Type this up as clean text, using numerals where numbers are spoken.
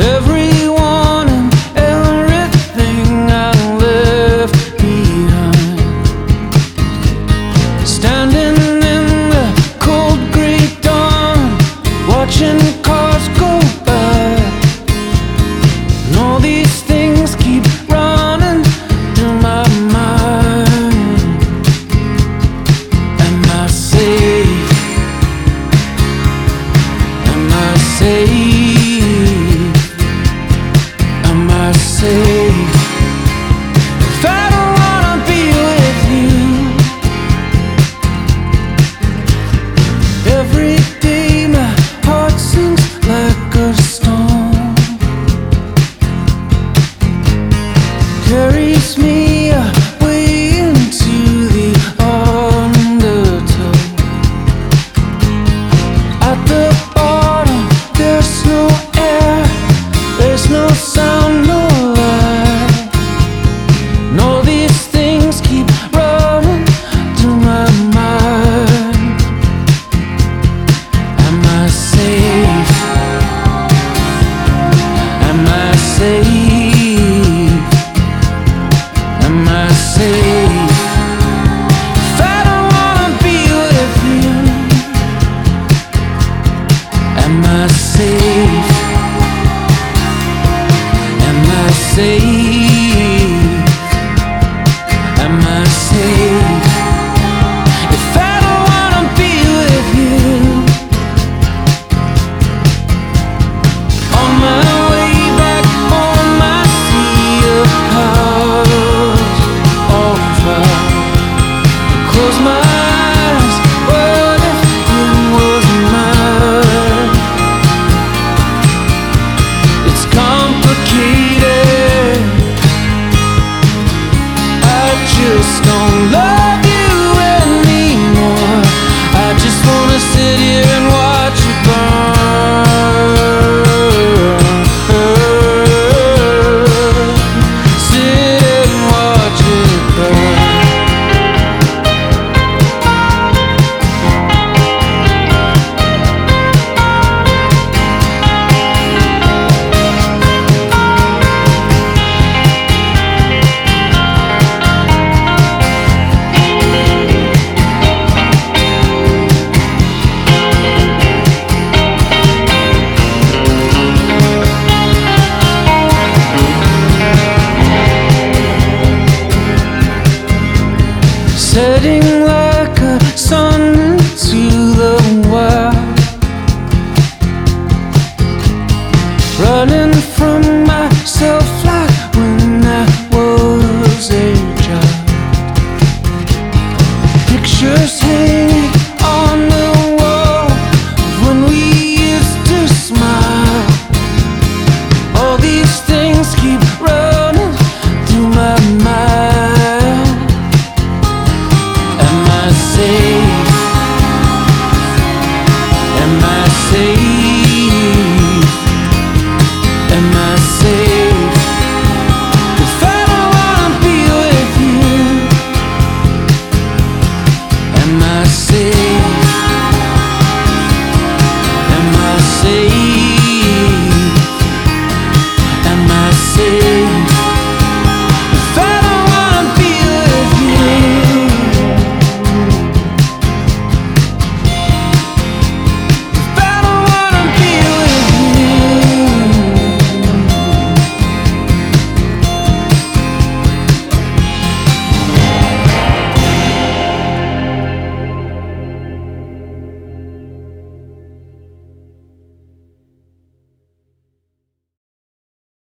Everyone and everything I left behind, standing in the cold grey dawn, watching cars go by, and all these things keep running through my mind. Am I safe? Am I safe? Am I safe? If I don't wanna be with you, every day my heart sings like a storm, carries me away into the undertow. At the bottom there's no air, there's no sound, no light, and all these things keep running through my mind. Am I safe? Am I safe? Am I safe? If I don't wanna be with you, am I safe? Am I safe? Am I safe? If I don't wanna be with you, on my way back home I see a house on fire. Close my eyes, what if it was mine? It's complicated, I just don't love you anymore. I just wanna sit here and watch you burn. Sit and watch it burn. Setting like a sun into the wild, running from myself like when I was a child. Pictures hang